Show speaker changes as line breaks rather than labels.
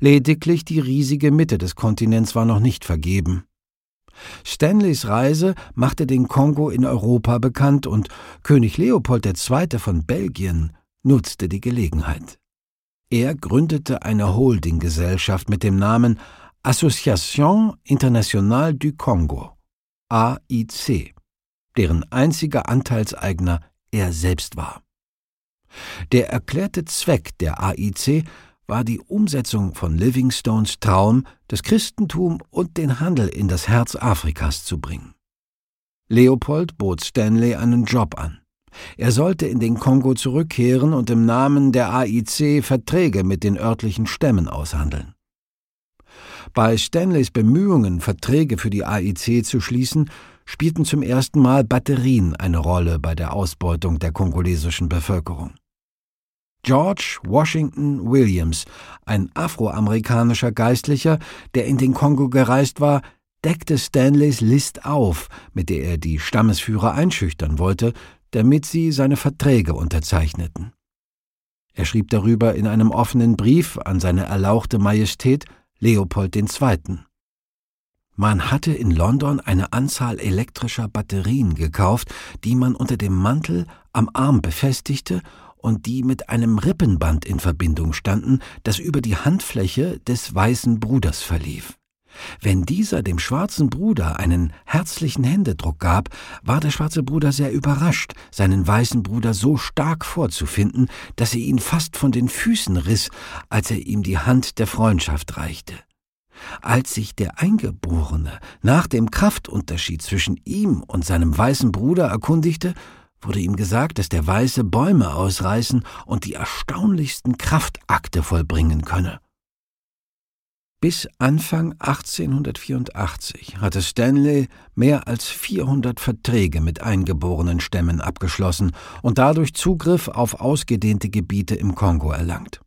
Lediglich die riesige Mitte des Kontinents war noch nicht vergeben. Stanleys Reise machte den Kongo in Europa bekannt und König Leopold II. Von Belgien nutzte die Gelegenheit. Er gründete eine Holdinggesellschaft mit dem Namen Association Internationale du Congo, AIC, deren einziger Anteilseigner er selbst war. Der erklärte Zweck der AIC war die Umsetzung von Livingstones Traum, das Christentum und den Handel in das Herz Afrikas zu bringen. Leopold bot Stanley einen Job an. Er sollte in den Kongo zurückkehren und im Namen der AIC Verträge mit den örtlichen Stämmen aushandeln. Bei Stanleys Bemühungen, Verträge für die AIC zu schließen, spielten zum ersten Mal Batterien eine Rolle bei der Ausbeutung der kongolesischen Bevölkerung. George Washington Williams, ein afroamerikanischer Geistlicher, der in den Kongo gereist war, deckte Stanleys List auf, mit der er die Stammesführer einschüchtern wollte, damit sie seine Verträge unterzeichneten. Er schrieb darüber in einem offenen Brief an seine erlauchte Majestät Leopold II. Man hatte in London eine Anzahl elektrischer Batterien gekauft, die man unter dem Mantel am Arm befestigte und die mit einem Rippenband in Verbindung standen, das über die Handfläche des Weißen Bruders verlief. Wenn dieser dem Schwarzen Bruder einen herzlichen Händedruck gab, war der Schwarze Bruder sehr überrascht, seinen Weißen Bruder so stark vorzufinden, dass er ihn fast von den Füßen riss, als er ihm die Hand der Freundschaft reichte. Als sich der Eingeborene nach dem Kraftunterschied zwischen ihm und seinem Weißen Bruder erkundigte, wurde ihm gesagt, dass der Weiße Bäume ausreißen und die erstaunlichsten Kraftakte vollbringen könne. Bis Anfang 1884 hatte Stanley mehr als 400 Verträge mit eingeborenen Stämmen abgeschlossen und dadurch Zugriff auf ausgedehnte Gebiete im Kongo erlangt.